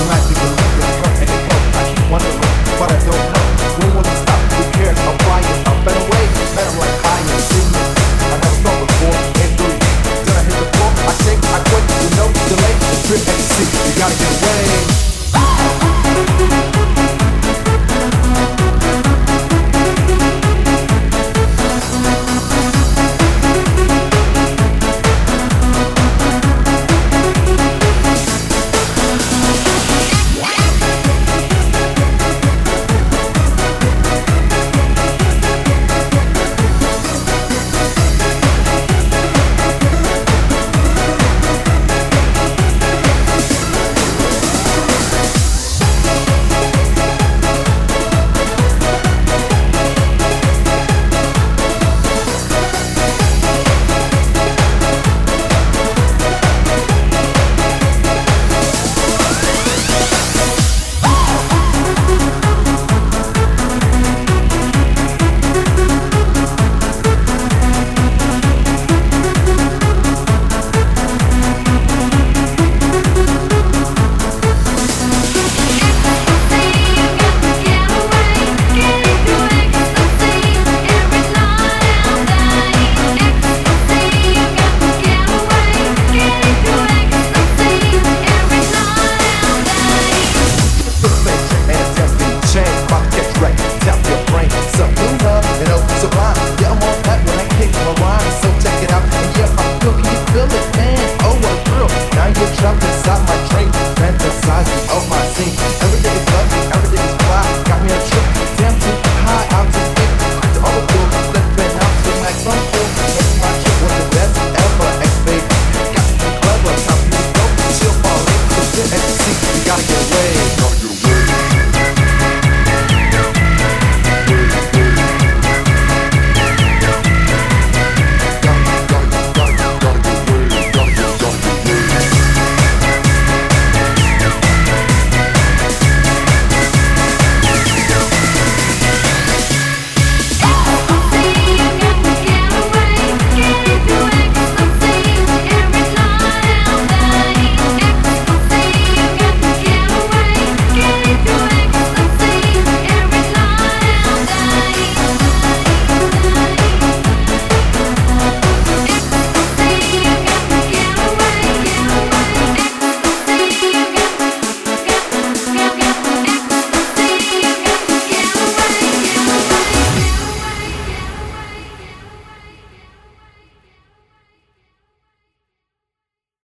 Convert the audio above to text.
life we can live and come and go. I keep wondering, but I don't know. When will it stop? Who cares? I'm flying a better way, better like higher. Singing, I never saw before. In 3D, then I hit the floor. I sing, I quit, with no delay. Trip and see, you gotta get away.